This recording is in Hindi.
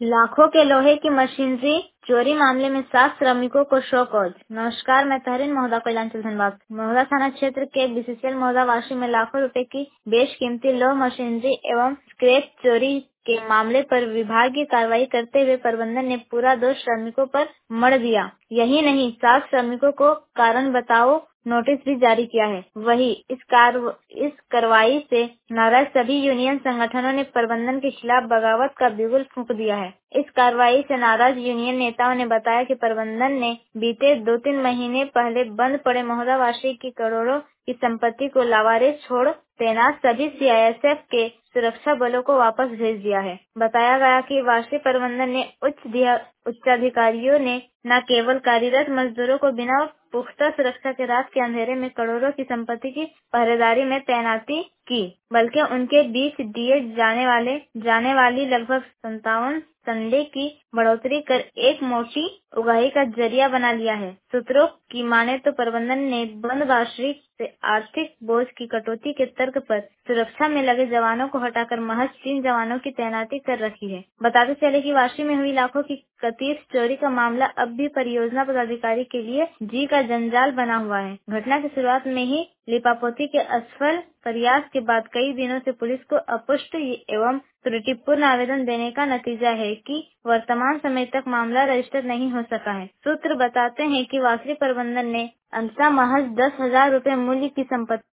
लाखों के लोहे की मशीनरी चोरी मामले में 7 श्रमिकों को शो कॉज। नमस्कार, मैं तहरीन महोदा कोयलांचल धनबाद। महोदा थाना क्षेत्र के बीसीसीएल महोदा वाशी में लाखों रुपए की बेशकीमती लौह मशीनरी एवं स्क्रैप चोरी के मामले पर विभागीय कार्रवाई करते हुए प्रबंधन ने पूरा दोष श्रमिकों पर मढ़ दिया। यही नहीं, 7 श्रमिकों को कारण बताओ नोटिस भी जारी किया है। वही इस कार्रवाई से नाराज सभी यूनियन संगठनों ने प्रबंधन के खिलाफ बगावत का बिगुल फूंक दिया है। इस कार्रवाई से नाराज यूनियन नेताओं ने बताया कि प्रबंधन ने बीते 2-3 महीने पहले बंद पड़े महोदा वाशी की करोड़ों की संपत्ति को लावारिस छोड़ तैनात सभी सीआईएसएफ के सुरक्षा बलों को वापस भेज दिया है। बताया गया कि वाशी प्रबंधन ने उच्चाधिकारियों ने न केवल कार्यरत मजदूरों को बिना पुख्ता सुरक्षा के रात के अंधेरे में करोड़ों की संपत्ति की पहरेदारी में तैनाती की, बल्कि उनके बीच दिए जाने वाली लगभग 57 संडे की बढ़ोतरी कर एक मोटी उगाही का जरिया बना लिया है। सूत्रों की माने तो प्रबंधन ने बंद वाशी से आर्थिक बोझ की कटौती के तर्क पर सुरक्षा में लगे जवानों को हटाकर महज 3 जवानों की तैनाती कर रखी है। बताते चले कि वाशी में हुई लाखों की कथित चोरी का मामला अब भी परियोजना पदाधिकारी के लिए जी का जंजाल बना हुआ है। घटना की शुरुआत में ही लिपापोती के असफल प्रयास के बाद कई दिनों से पुलिस को अपुष्ट एवं त्रुटिपूर्ण आवेदन देने का नतीजा है कि वर्तमान समय तक मामला रजिस्टर नहीं हो सका है। सूत्र बताते हैं कि वाशी प्रबंधन ने अंततः महज 10,000 रूपए मूल्य की संपत्ति